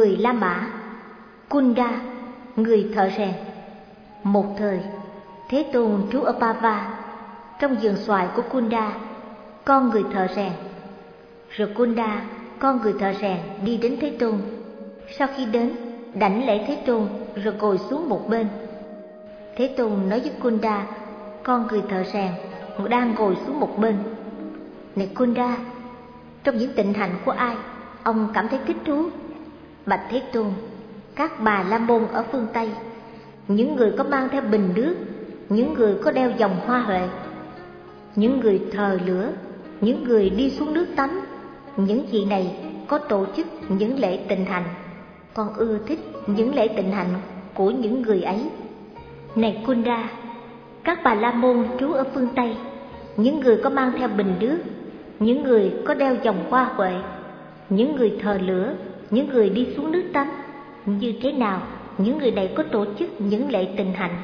Người La Mã, Kunda, người thợ rèn. Một thời, Thế Tôn trú ở Pava, trong vườn xoài của Kunda, con người thợ rèn. Rồi Kunda, con người thợ rèn, đi đến Thế Tôn. Sau khi đến, đảnh lễ Thế Tôn rồi ngồi xuống một bên. Thế Tôn nói với Kunda, con người thợ rèn, đang ngồi xuống một bên: Này Kunda, trong những tịnh hạnh của ai ông cảm thấy thích thú? Bạch Thế Tôn, các bà la môn ở phương Tây, những người có mang theo bình nước, những người có đeo vòng hoa huệ, những người thờ lửa, những người đi xuống nước tắm, những vị này có tổ chức những lễ tịnh hạnh. Con ưa thích những lễ tịnh hạnh của những người ấy. Này Kunda, các bà la môn trú ở phương Tây, những người có mang theo bình nước, những người có đeo vòng hoa huệ, những người thờ lửa, những người đi xuống nước tắm, như thế nào những người này có tổ chức những lễ tịnh hạnh?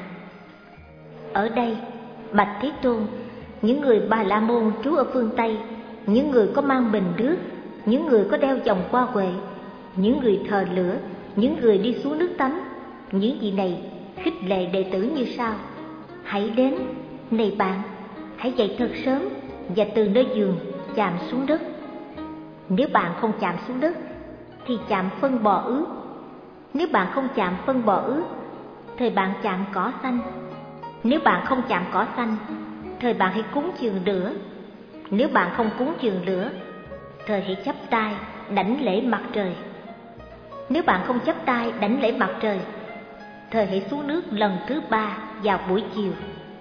Ở đây, bạch Thế Tôn, những người bà la môn trú ở phương Tây, những người có mang bình nước, những người có đeo vòng hoa huệ, những người thờ lửa, những người đi xuống nước tắm, những vị này khích lệ đệ tử như sau: hãy đến, này bạn, hãy dậy thật sớm và từ nơi giường chạm xuống đất. Nếu bạn không chạm xuống đất thì chạm phân bò ướt. Nếu bạn không chạm phân bò ướt, thời bạn chạm cỏ xanh. Nếu bạn không chạm cỏ xanh, thời bạn hãy cúng dường lửa. Nếu bạn không cúng dường lửa, thời hãy chắp tay đảnh lễ mặt trời. Nếu bạn không chắp tay đảnh lễ mặt trời, thời hãy xuống nước lần thứ 3 vào buổi chiều.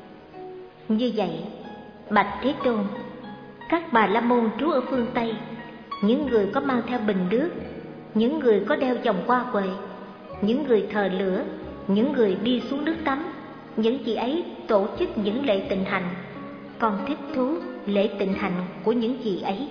Như vậy, bạch Thế Tôn, các bà la môn trú ở phương Tây, những người có mang theo bình nước, những người có đeo vòng hoa huệ, những người thờ lửa, những người đi xuống nước tắm, những vị ấy tổ chức những lễ tịnh hạnh. Con thích thú lễ tịnh hạnh của những vị ấy.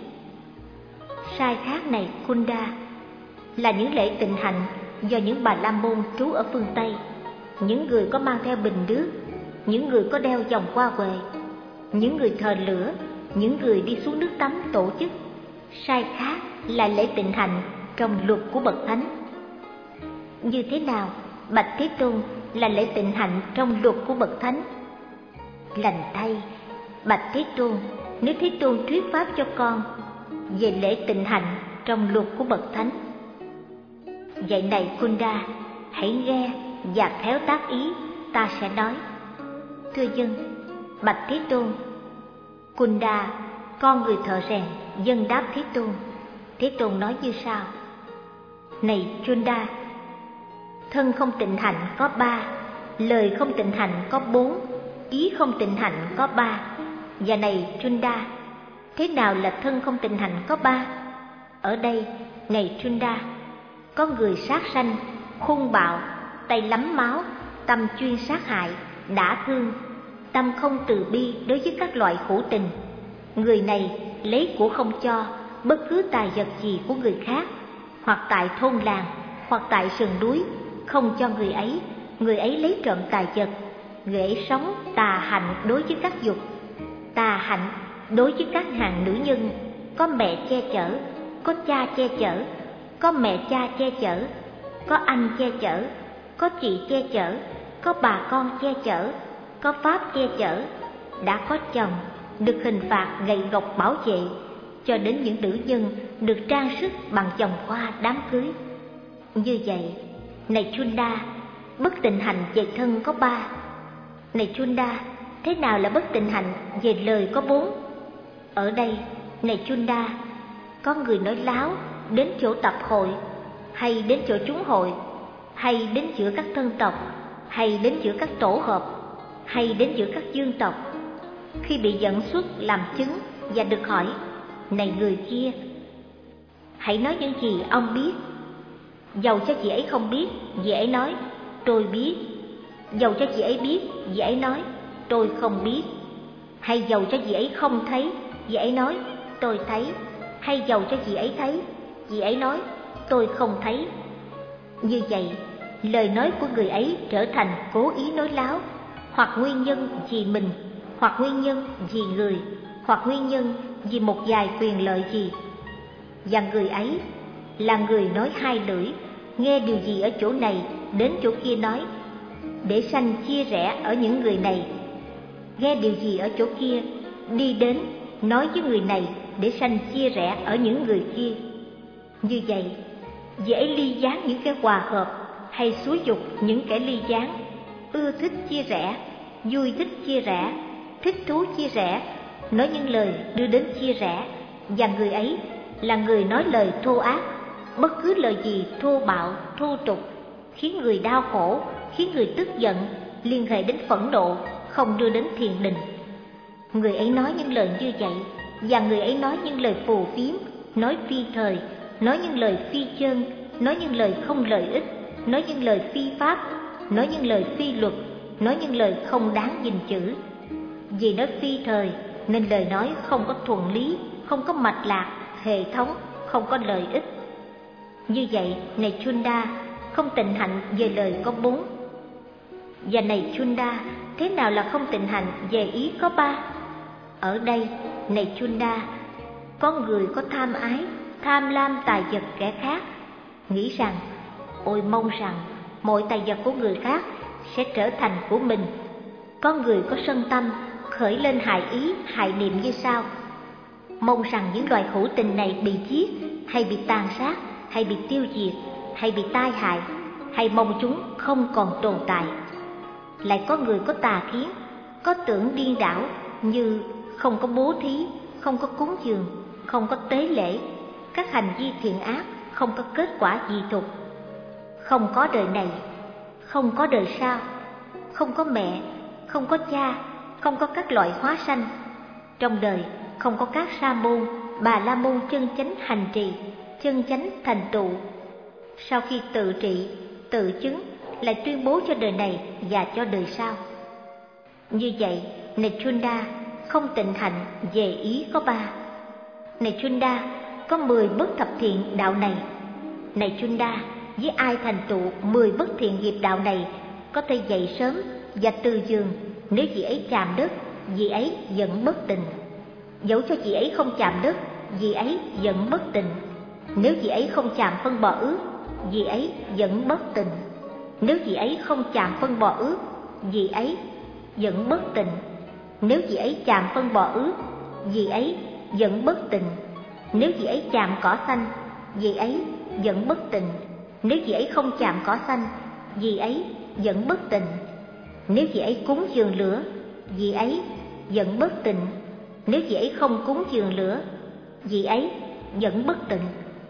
Sai khác này Kunda, là những lễ tịnh hạnh do những bà la môn trú ở phương Tây, những người có mang theo bình nước, những người có đeo vòng hoa huệ, những người thờ lửa, những người đi xuống nước tắm tổ chức. Sai khác là lễ tịnh hạnh trong luật của bậc thánh. Như thế nào bạch Thế Tôn là lễ tịnh hạnh trong luật của bậc thánh? Lành thay, bạch Thế Tôn, nếu Thế Tôn thuyết pháp cho con về lễ tịnh hạnh trong luật của bậc thánh. Vậy này Kunda, hãy nghe và khéo tác ý, ta sẽ nói. Thưa dân, bạch Thế Tôn. Kunda, con người thợ rèn, dân đáp Thế Tôn. Thế Tôn nói như sau: Này Kunda, thân không tịnh hạnh có 3, lời không tịnh hạnh có 4, ý không tịnh hạnh có 3. Và này Kunda, thế nào là thân không tịnh hạnh có 3? Ở đây, này Kunda, có người sát sanh, hung bạo, tay lắm máu, tâm chuyên sát hại, đả thương, tâm không từ bi đối với các loại khổ tình. Người này lấy của không cho bất cứ tài vật gì của người khác, hoặc tại thôn làng, hoặc tại sườn núi, không cho người ấy lấy trộm tài vật. Người ấy sống tà hạnh đối với các dục, tà hạnh đối với các hàng nữ nhân, có mẹ che chở, có cha che chở, có mẹ cha che chở, có anh che chở, có chị che chở, có bà con che chở, có pháp che chở, đã có chồng, được hình phạt gậy gộc bảo vệ, cho đến những nữ nhân được trang sức bằng vòng hoa đám cưới. Như vậy, này Kunda, bất tịnh hạnh về thân có 3. Này Kunda, thế nào là bất tịnh hạnh về lời có 4? Ở đây, này Kunda, có người nói láo đến chỗ tập hội, hay đến chỗ chúng hội, hay đến giữa các thân tộc, hay đến giữa các tổ hợp, hay đến giữa các dương tộc. Khi bị dẫn xuất làm chứng và được hỏi: Này người kia, hãy nói những gì ông biết. Dầu cho chị ấy không biết, chị ấy nói: Tôi biết. Dầu cho chị ấy biết, chị ấy nói: Tôi không biết. Hay dầu cho chị ấy không thấy, chị ấy nói: Tôi thấy. Hay dầu cho chị ấy thấy, chị ấy nói: Tôi không thấy. Như vậy, lời nói của người ấy trở thành cố ý nói láo, hoặc nguyên nhân vì mình, hoặc nguyên nhân vì người, hoặc nguyên nhân vì một vài quyền lợi gì. Và người ấy là người nói hai lưỡi, nghe điều gì ở chỗ này đến chỗ kia nói, để sanh chia rẽ ở những người này. Nghe điều gì ở chỗ kia, đi đến nói với người này để sanh chia rẽ ở những người kia. Như vậy, dễ ly gián những kẻ hòa hợp hay xúi dục những kẻ ly gián, ưa thích chia rẽ, vui thích chia rẽ, thích thú chia rẽ, nói những lời đưa đến chia rẽ, và người ấy là người nói lời thô ác, bất cứ lời gì thô bạo, thô tục, khiến người đau khổ, khiến người tức giận, liên hệ đến phẫn nộ, không đưa đến thiền định. Người ấy nói những lời như vậy, và người ấy nói những lời phù phiếm, nói phi thời, nói những lời phi chân, nói những lời không lợi ích, nói những lời phi pháp, nói những lời phi luật, nói những lời không đáng gìn chữ. Vì nói phi thời nên lời nói không có thuận lý, không có mạch lạc, hệ thống, không có lợi ích. Như vậy, này Chunda, không tịnh hạnh về lời có 4. Và này Chunda, thế nào là không tịnh hạnh về ý có 3? Ở đây, này Chunda, có người có tham ái, tham lam tài vật kẻ khác, nghĩ rằng, ôi mong rằng mọi tài vật của người khác sẽ trở thành của mình. Có người có sân tâm, khởi lên hại ý, hại niệm như sau: mong rằng những loài hữu tình này bị giết, hay bị tàn sát, hay bị tiêu diệt, hay bị tai hại, hay mong chúng không còn tồn tại. Lại có người có tà kiến, có tưởng điên đảo, như không có bố thí, không có cúng dường, không có tế lễ, các hành vi thiện ác không có kết quả gì tục. Không có đời này, không có đời sau, không có mẹ, không có cha, không có các loại hóa sanh. Trong đời không có các sa môn, bà la môn chân chánh hành trì, chân chánh thành tựu. Sau khi tự trị, tự chứng, lại tuyên bố cho đời này và cho đời sau. Như vậy, này Chunda, không tịnh hạnh về ý có 3. Này Chunda, có 10 bất thập thiện đạo này. Này Chunda, với ai thành tựu 10 bất thiện nghiệp đạo này, có thể dậy sớm và từ giường, nếu vị ấy chạm đất, vị ấy vẫn bất tịnh. Dẫu cho vị ấy không chạm đất, vị ấy vẫn bất tịnh. Nếu vị ấy không chạm phân bò ướt, vị ấy vẫn bất tịnh. Nếu vị ấy không chạm phân bò ướt, vị ấy vẫn bất tịnh. Nếu vị ấy chạm phân bò ướt, vị ấy vẫn bất tịnh. Nếu vị ấy chạm cỏ xanh, vị ấy vẫn bất tịnh. Nếu vị ấy không chạm cỏ xanh, vị ấy vẫn bất tịnh. Nếu vị ấy cúng dường lửa, vị ấy vẫn bất tịnh. Nếu vị ấy không cúng dường lửa, vị ấy vẫn bất tịnh.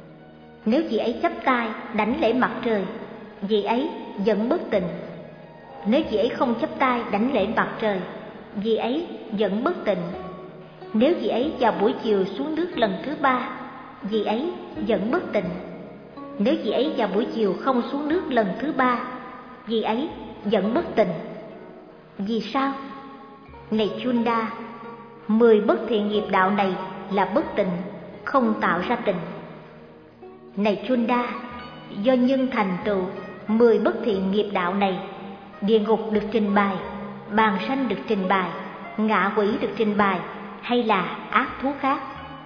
Nếu vị ấy chắp tay đảnh lễ mặt trời, vị ấy vẫn bất tịnh. Nếu vị ấy không chắp tay đảnh lễ mặt trời, vị ấy vẫn bất tịnh. Nếu vị ấy vào buổi chiều xuống nước lần thứ 3, vị ấy vẫn bất tịnh. Nếu vị ấy vào buổi chiều không xuống nước lần thứ 3, vị ấy vẫn bất tịnh. Vì sao? Này Chunda, 10 bất thiện nghiệp đạo này là bất tịnh, không tạo ra tịnh. Này Chunda, do nhân thành tựu 10 bất thiện nghiệp đạo này, địa ngục được trình bày, bàn sanh được trình bày, ngạ quỷ được trình bày, hay là ác thú khác.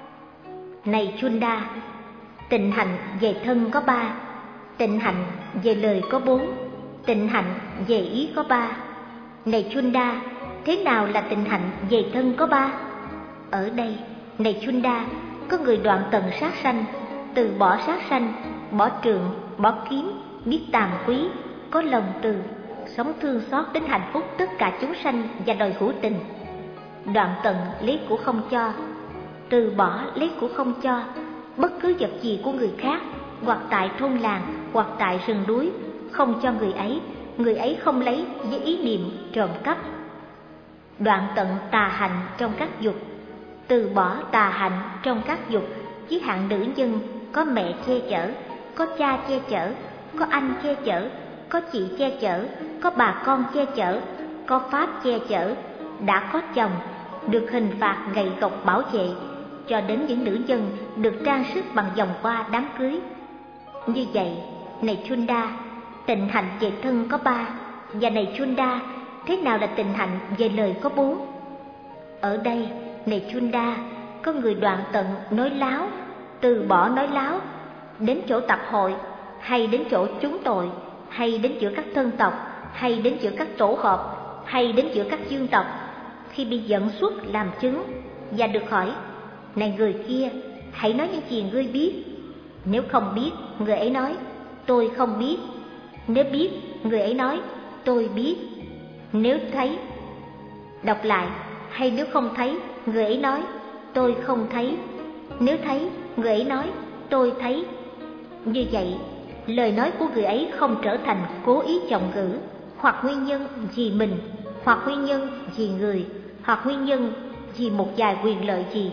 Này Chunda, tịnh hạnh về thân có 3, tịnh hạnh về lời có 4, tịnh hạnh về ý có 3. Này Chunda, thế nào là tịnh hạnh về thân có 3? Ở đây, này Chunda, có người đoạn tận sát sanh, từ bỏ sát sanh, bỏ trượng, bỏ kiếm, biết tàm quý, có lòng từ, sống thương xót đến hạnh phúc tất cả chúng sanh và đòi hữu tình. Đoạn tận lấy của không cho, từ bỏ lấy của không cho, bất cứ vật gì của người khác, hoặc tại thôn làng, hoặc tại rừng núi, không cho người ấy không lấy với ý niệm trộm cắp. Đoạn tận tà hạnh trong các dục, từ bỏ tà hạnh trong các dục, với hạng nữ nhân có mẹ che chở, có cha che chở, có anh che chở, có chị che chở, có bà con che chở, có pháp che chở, đã có chồng, được hình phạt gậy gộc bảo vệ, cho đến những nữ nhân được trang sức bằng vòng hoa đám cưới. Như vậy, này Chunda, tịnh hạnh về thân có 3, và này Chunda, thế nào là tịnh hạnh về lời có 4? Ở đây, này Chunda, có người đoạn tận nói láo, từ bỏ nói láo, đến chỗ tập hội, hay đến chỗ chúng tội, hay đến giữa các thân tộc, hay đến giữa các tổ hợp, hay đến giữa các dương tộc, khi bị dẫn xuất làm chứng và được hỏi: này người kia, hãy nói những gì ngươi biết. Nếu không biết, người ấy nói: tôi không biết. Nếu biết, người ấy nói: tôi biết. Nếu thấy, đọc lại, hay nếu không thấy, người ấy nói: tôi không thấy. Nếu thấy, người ấy nói: tôi thấy. Như vậy, lời nói của người ấy không trở thành cố ý trọng ngữ, hoặc nguyên nhân vì mình, hoặc nguyên nhân vì người, hoặc nguyên nhân vì một vài quyền lợi gì.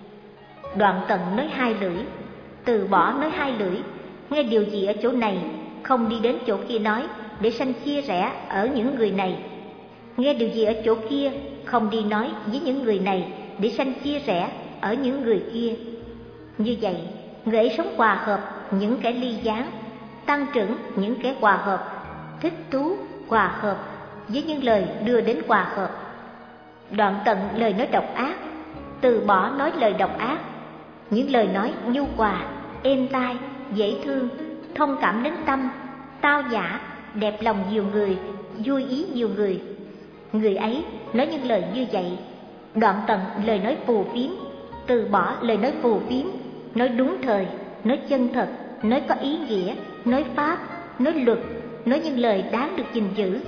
Đoạn Tận nói hai lưỡi, Từ Bỏ nói hai lưỡi, nghe điều gì ở chỗ này, không đi đến chỗ kia nói, để sanh chia rẽ ở những người này. Nghe điều gì ở chỗ kia, không đi nói với những người này, để sanh chia rẽ ở những người kia. Như vậy, người ấy sống hòa hợp những kẻ ly gián, tăng trưởng những kẻ hòa hợp, thích thú hòa hợp với những lời đưa đến hòa hợp. Đoạn Tận lời nói độc ác, Từ Bỏ nói lời độc ác. Những lời nói nhu hòa, êm tai, dễ thương, thông cảm đến tâm, tao nhã, đẹp lòng nhiều người, vui ý nhiều người. Người ấy nói những lời như vậy. Đoạn Tận lời nói phù phiếm, Từ Bỏ lời nói phù phiếm, nói đúng thời, nói chân thật, nói có ý nghĩa, nói pháp, nói luật, nói những lời đáng được gìn giữ.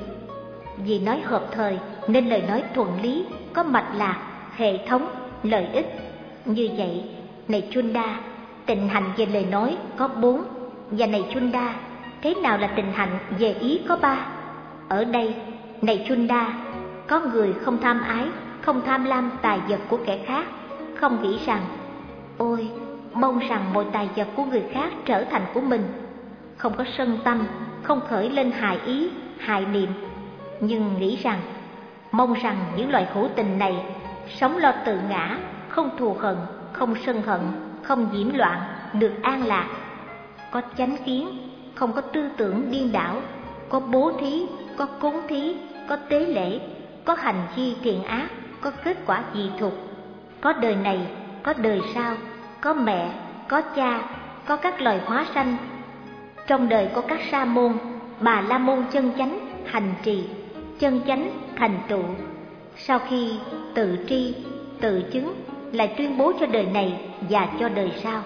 Vì nói hợp thời nên lời nói thuận lý, có mạch lạc, hệ thống, lợi ích. Như vậy, này Chunda, tịnh hạnh về lời nói có 4, và này Chunda, thế nào là tịnh hạnh về ý có 3? Ở đây, này Chunda, có người không tham ái, không tham lam tài vật của kẻ khác, không nghĩ rằng: ôi, mong rằng mọi tài vật của người khác trở thành của mình, không có sân tâm, không khởi lên hại ý, hại niệm, nhưng nghĩ rằng: mong rằng những loài hữu tình này sống lo tự ngã, không thù hận, không sân hận, không nhiễm loạn, được an lạc, có chánh kiến, không có tư tưởng điên đảo, có bố thí, có cúng thí, có tế lễ, có hành chi thiện ác, có kết quả dị thục, có đời này, có đời sau, có mẹ, có cha, có các loài hóa sanh. Trong đời có các sa môn, bà la môn chân chánh hành trì, chân chánh thành tựu. Sau khi tự tri, tự chứng, lại tuyên bố cho đời này và cho đời sau.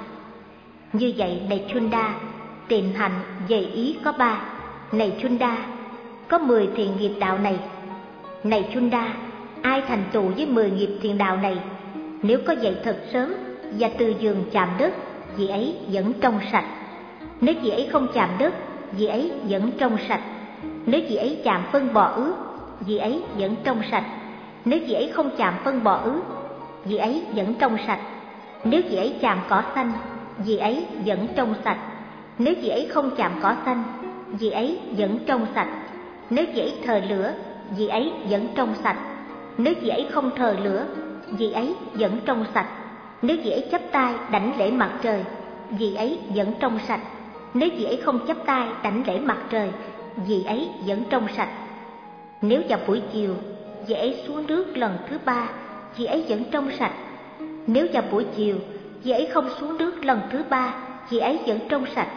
Như vậy, này Chunda, tịnh hạnh về ý có 3. Này Chunda, có 10 thiện nghiệp đạo này. Này Chunda, ai thành tựu với 10 nghiệp thiện đạo này, nếu có dậy thật sớm và từ giường chạm đất, vị ấy vẫn trong sạch. Nếu vị ấy không chạm đất, vị ấy vẫn trong sạch. Nếu vị ấy chạm phân bò ướt, vị ấy vẫn trong sạch. Nếu vị ấy không chạm phân bò ướt, vị ấy vẫn trong sạch. Nếu vị ấy chạm cỏ xanh, vị ấy vẫn trong sạch. Nếu vị ấy không chạm cỏ xanh, vị ấy vẫn trong sạch. Nếu vị ấy thờ lửa, vị ấy vẫn trong sạch. Nếu vị ấy không thờ lửa, vị ấy vẫn trong sạch. Nếu vị ấy chắp tay đảnh lễ mặt trời, vị ấy vẫn trong sạch. Nếu vị ấy không chắp tay đảnh lễ mặt trời, vị ấy vẫn trong sạch. Nếu vào buổi chiều, vị ấy xuống nước lần thứ 3, vị ấy vẫn trong sạch. Nếu vào buổi chiều, vị ấy không xuống nước lần thứ 3, vị ấy vẫn trong sạch.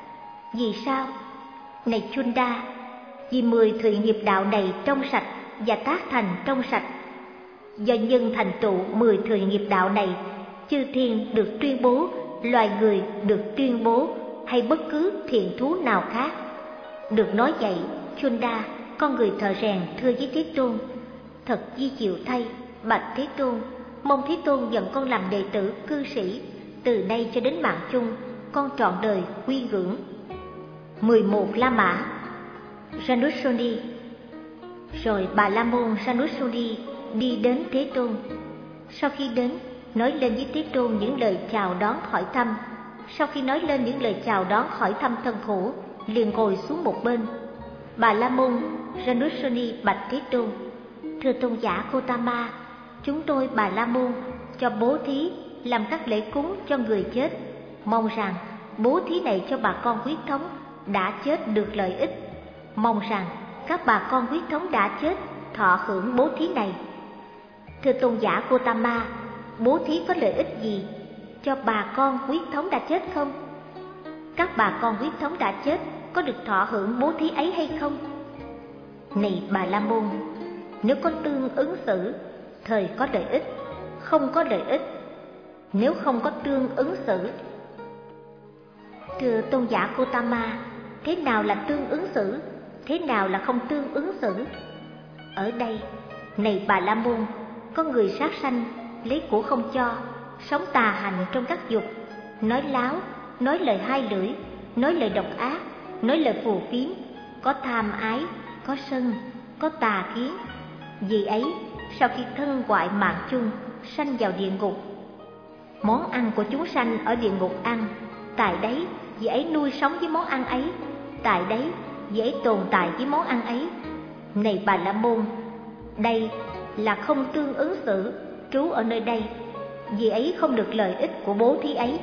Vì sao? Này Chunda, vì 10 thiện nghiệp đạo này trong sạch và tác thành trong sạch. Do nhân thành tựu 10 thiện nghiệp đạo này, chư thiên được tuyên bố, loài người được tuyên bố, hay bất cứ thiện thú nào khác. Được nói vậy, Chunda, con người thợ rèn thưa với Thế Tôn: thật di diệu thay, bạch Thế Tôn, mong Thế Tôn nhận con làm đệ tử cư sĩ, từ nay cho đến mạng chung, con trọn đời quy ngưỡng. 11 La Mã. Janusoni. Rồi bà La Môn Janusoni đi đến Thế Tôn. Sau khi đến, nói lên với Thế Tôn những lời chào đón hỏi thăm. Sau khi nói lên những lời chào đón hỏi thăm thân khổ, liền ngồi xuống một bên. Bà La Môn Janusoni bạch Thế Tôn: thưa tôn giả Gotama, chúng tôi Bà La Môn cho bố thí, làm các lễ cúng cho người chết, mong rằng bố thí này cho bà con huyết thống đã chết được lợi ích. Mong rằng các bà con huyết thống đã chết thọ hưởng bố thí này. Thưa tôn giả Gotama, bố thí có lợi ích gì cho bà con huyết thống đã chết không? các bà con huyết thống đã chết có được thọ hưởng bố thí ấy hay không? Này Bà La Môn, nếu có tương ứng xử, thời có lợi ích, không có lợi ích. Nếu không có tương ứng xử. Thưa tôn giả Gotama, thế nào là tương ứng xử, thế nào là không tương ứng xử? Ở đây, này Bà La Môn, có người sát sanh, lấy của không cho, sống tà hành trong các dục, nói láo, nói lời hai lưỡi, nói lời độc ác, nói lời phù phiếm, có tham ái, có sân, có tà kiến. Vì ấy, sau khi thân hoại mạng chung, sanh vào địa ngục. Món ăn của chúng sanh ở địa ngục ăn, tại đấy vì ấy nuôi sống với món ăn ấy, tại đấy vì ấy tồn tại với món ăn ấy. Này Bà La Môn, đây là không tương ứng xử, trú ở nơi đây, vì ấy không được lợi ích của bố thí ấy.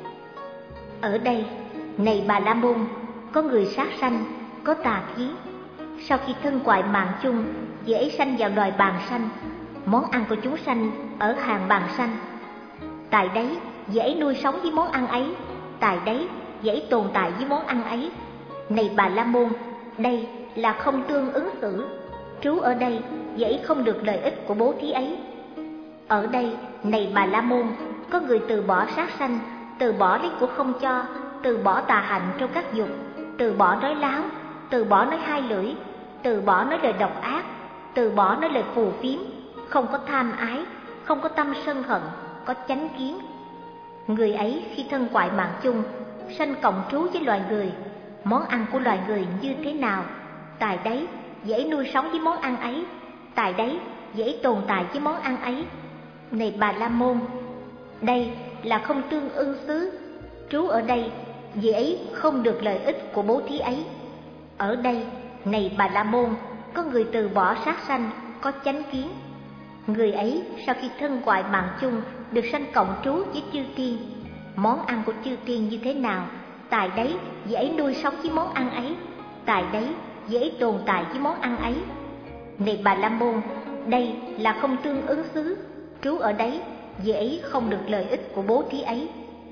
Ở đây, này Bà La Môn, có người sát sanh, có tà kiến. Sau khi thân hoại mạng chung, vì ấy sanh vào loài bàng sanh. Món ăn của chúng sanh ở hàng bàng sanh, tại đấy vì ấy nuôi sống với món ăn ấy, tại đấy vì ấy tồn tại với món ăn ấy. Này Bà La Môn, đây là không tương ứng xử, trú ở đây vì ấy không được lợi ích của bố thí ấy. Ở đây, này Bà La Môn, có người từ bỏ sát sanh, từ bỏ lấy của không cho, từ bỏ tà hạnh trong các dục, từ bỏ nói láo, từ bỏ nói hai lưỡi, từ bỏ nói lời độc ác, từ bỏ nói lời phù phiếm, không có tham ái, không có tâm sân hận, có chánh kiến. Người ấy khi thân hoại mạng chung, sanh cộng trú với loài người. Món ăn của loài người như thế nào, tại đấy dễ nuôi sống với món ăn ấy, tại đấy dễ tồn tại với món ăn ấy. Này Bà La Môn, đây là không tương ưng xứ, trú ở đây vì ấy không được lợi ích của bố thí ấy. Ở đây, này Bà La Môn, có người từ bỏ sát sanh, có chánh kiến. Người ấy sau khi thân hoại mạng chung được sanh cộng trú với chư tiên. Món ăn của chư tiên như thế nào, tại đấy dễ nuôi sống với món ăn ấy, tại đấy dễ tồn tại với món ăn ấy. Này Bà La Môn, đây là không tương ứng xứ, trú ở đấy dễ không được lợi ích của bố thí ấy.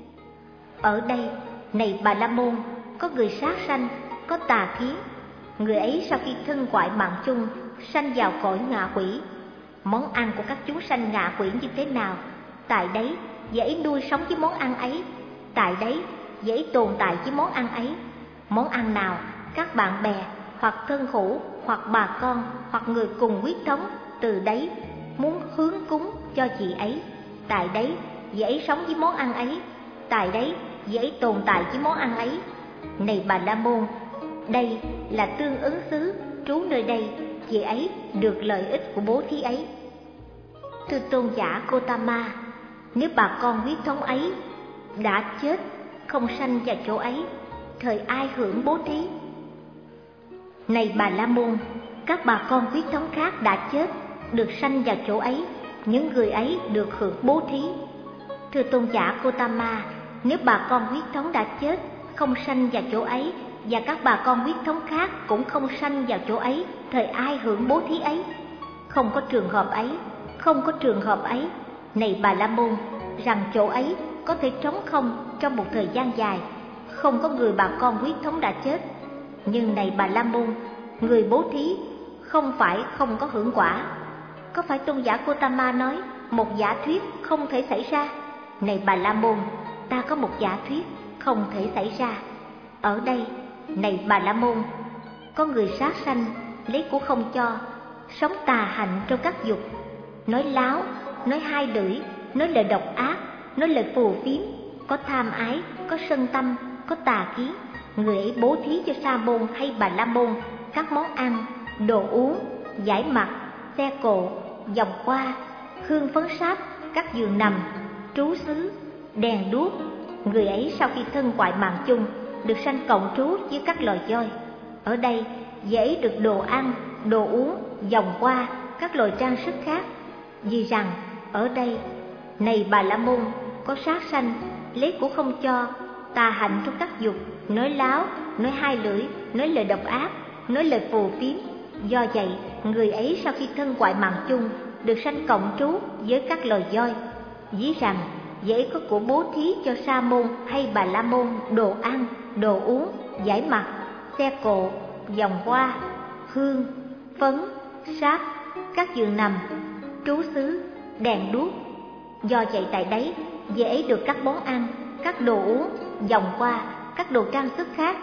Ở đây, này Bà La Môn, có người sát sanh, có tà kiến. Người ấy sau khi thân hoại mạng chung sanh vào cõi ngạ quỷ. Món ăn của các chúng sanh ngạ quỷ như thế nào, tại đấy dễ nuôi sống với món ăn ấy, tại đấy dễ tồn tại với món ăn ấy. Món ăn nào các bạn bè hoặc thân hữu hoặc bà con hoặc người cùng huyết thống từ đấy muốn hướng cúng cho chị ấy, tại đấy dễ sống với món ăn ấy, tại đấy dễ tồn tại với món ăn ấy. Này Bà La Môn, đây là tương ứng xứ, trú nơi đây vì ấy được lợi ích của bố thí ấy. Thưa tôn giả Gotama, nếu bà con huyết thống ấy đã chết, không sanh vào chỗ ấy, thời ai hưởng bố thí? Này Bà La Môn, các bà con huyết thống khác đã chết, được sanh vào chỗ ấy, những người ấy được hưởng bố thí. Thưa tôn giả Gotama, nếu bà con huyết thống đã chết, không sanh vào chỗ ấy, và các bà con huyết thống khác cũng không sanh vào chỗ ấy, thời ai hưởng bố thí ấy? Không có trường hợp ấy, không có trường hợp ấy. Này Bà La Môn, rằng chỗ ấy có thể trống không trong một thời gian dài, không có người bà con huyết thống đã chết. Nhưng này Bà La Môn, người bố thí không phải không có hưởng quả. Có phải tôn giả Gotama nói một giả thuyết không thể xảy ra? Này Bà La Môn, ta có một giả thuyết không thể xảy ra. Ở đây, này Bà La Môn, có người sát sanh, lấy của không cho, sống tà hạnh trong các dục, nói láo, nói hai lưỡi, nói lời độc ác, nói lời phù phiếm, có tham ái, có sân tâm, có tà kiến. Người ấy bố thí cho Sa môn hay Bà La Môn các món ăn, đồ uống, giải mặt, xe cộ, vòng qua, hương phấn sáp, các giường nằm, trú xứ, đèn đuốc. Người ấy sau khi thân hoại mạng chung được sanh cộng trú với các loài voi. Ở đây dễ được đồ ăn, đồ uống, vòng qua, các loại trang sức khác. Vì rằng ở đây, này Bà La Môn, có sát sanh, lấy của không cho, tà hạnh trong các dục, nói láo, nói hai lưỡi, nói lời độc ác, nói lời phù phiếm. Do vậy, người ấy sau khi thân hoại mạng chung được sanh cộng trú với các loài voi. Ví rằng dễ có của bố thí cho Sa môn hay Bà La Môn đồ ăn, đồ uống, giải mặt, xe cộ, vòng hoa, hương, phấn, sáp, các giường nằm, trú xứ, đèn đuốc. Do vậy tại đấy, vị ấy được các món ăn, các đồ uống, vòng hoa, các đồ trang sức khác.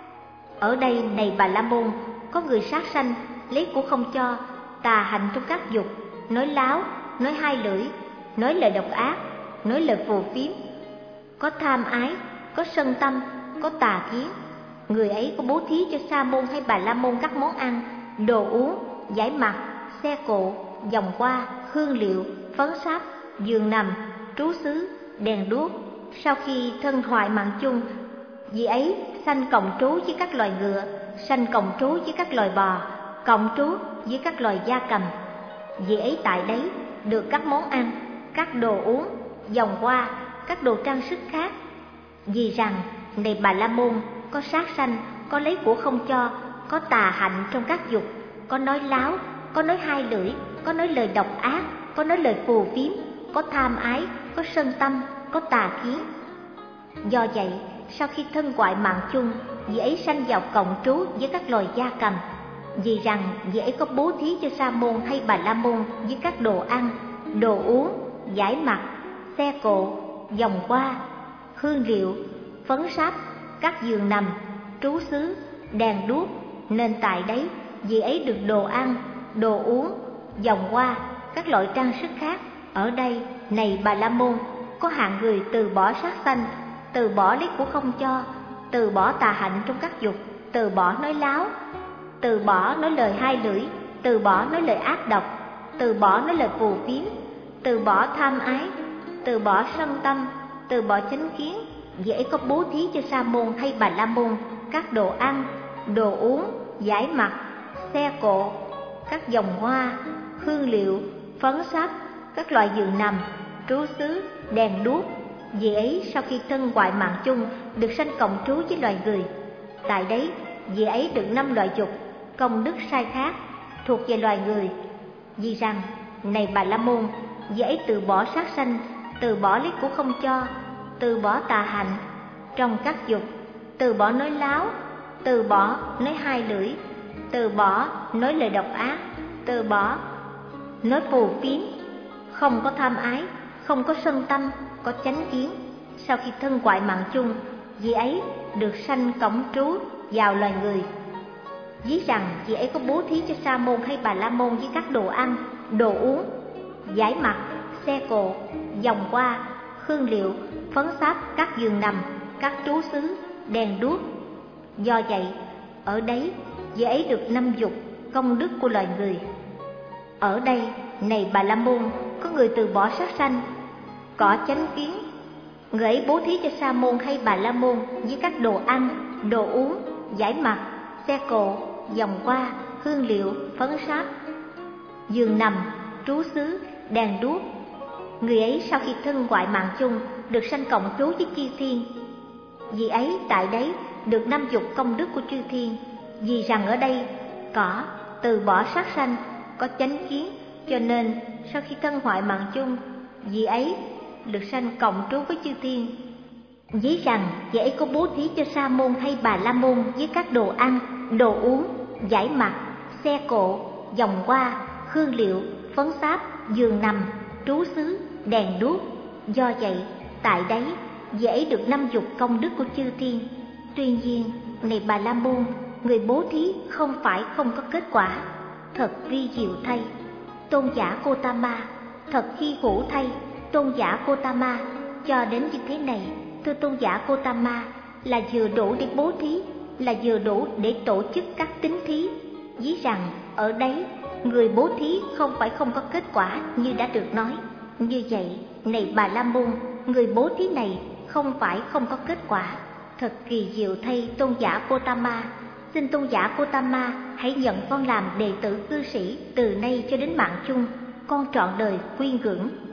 Ở đây này Bà La Môn, có người sát sanh, lấy của không cho, tà hành trong các dục, nói láo, nói hai lưỡi, nói lời độc ác, nói lời phù phiếm, có tham ái, có sân tâm, có tà kiến. Người ấy có bố thí cho Sa môn hay Bà La Môn các món ăn, đồ uống, giải mặt, xe cộ, vòng hoa, hương liệu, phấn sáp, giường nằm, trú xứ, đèn đuốc. Sau khi thân hoại mạng chung, vị ấy sanh cộng trú với các loài ngựa, sanh cộng trú với các loài bò, cộng trú với các loài gia cầm. Vị ấy tại đấy được các món ăn, các đồ uống, vòng hoa, các đồ trang sức khác. Vì rằng này Bà La Môn, có sát sanh, có lấy của không cho, có tà hạnh trong các dục, có nói láo, có nói hai lưỡi, có nói lời độc ác, có nói lời phù phiếm, có tham ái, có sân tâm, có tà kiến. Do vậy, sau khi thân hoại mạng chung, vị ấy sanh vào cộng trú với các loài gia cầm. Vì rằng vị ấy có bố thí cho Sa môn hay Bà La Môn với các đồ ăn, đồ uống, giải mặt, xe cộ, vòng hoa, hương liệu, phấn sáp, các giường nằm, trú xứ, đèn đuốc, nên tại đấy vị ấy được đồ ăn, đồ uống, vòng hoa, các loại trang sức khác. Ở đây này Bà La Môn, có hạng người từ bỏ sát sanh, từ bỏ lấy của không cho, từ bỏ tà hạnh trong các dục, từ bỏ nói láo, từ bỏ nói lời hai lưỡi, từ bỏ nói lời ác độc, từ bỏ nói lời phù phiếm, từ bỏ tham ái, từ bỏ sân tâm, từ bỏ chánh kiến. Dễ có bố thí cho Sa môn hay Bà La Môn các đồ ăn, đồ uống, giải mặt, xe cộ, các vòng hoa, hương liệu, phấn sáp, các loại giường nằm, trú xứ, đèn đuốc. Vì ấy sau khi thân hoại mạng chung, được sanh cộng trú với loài người. Tại đấy vì ấy được 5 loại dục, công đức sai khác, thuộc về loài người. Vì rằng này Bà La Môn, vì ấy từ bỏ sát sanh, từ bỏ lấy của không cho, từ bỏ tà hạnh trong các dục, từ bỏ nói láo, từ bỏ nói hai lưỡi, từ bỏ nói lời độc ác, từ bỏ nói phù phiếm, không có tham ái, không có sân tâm, có chánh kiến. Sau khi thân hoại mạng chung, vì ấy được sanh cộng trú vào loài người. Ví rằng vì ấy có bố thí cho Sa môn hay Bà La Môn với các đồ ăn, đồ uống, giải mặt, xe cộ, vòng hoa, hương liệu, phấn sáp, các giường nằm, các trú xứ, đèn đuốc. Do vậy ở đấy vì ấy được 5 dục, công đức của loài người. Ở đây này Bà La Môn, có người từ bỏ sát sanh, có chánh kiến. Người ấy bố thí cho Sa môn hay Bà La Môn với các đồ ăn, đồ uống, giải mặt, xe cộ, vòng hoa, hương liệu, phấn sáp, giường nằm, trú xứ, đèn đuốc. Người ấy sau khi thân hoại mạng chung, được sanh cộng trú với chư thiên. Vì ấy tại đấy được 5 dục công đức của chư thiên. Vì rằng ở đây có từ bỏ sát sanh, có chánh kiến, cho nên sau khi thân hoại mạng chung, vì ấy được sanh cộng trú với chư thiên. Ví rằng vì ấy có bố thí cho Sa môn hay Bà La Môn với các đồ ăn, đồ uống, giải mặt, xe cộ, vòng hoa, hương liệu, phấn sáp, giường nằm, trú xứ, đèn đuốc. Do vậy tại đấy vì ấy được 5 dục công đức của chư thiên. Tuy nhiên này Bà La Môn, người bố thí không phải không có kết quả. Thật vi diệu thay, tôn giả Gotama, thật hy hữu thay, tôn giả Gotama, cho đến như thế này, thưa tôn giả Gotama, là vừa đủ để bố thí, là vừa đủ để tổ chức các tín thí. Ví rằng ở đấy người bố thí không phải không có kết quả như đã được nói. Như vậy này Bà La Môn, người bố thí này không phải không có kết quả. Thật kỳ diệu thay tôn giả Gotama, xin tôn giả Gotama hãy nhận con làm đệ tử cư sĩ từ nay cho đến mạng chung, con trọn đời quy ngưỡng.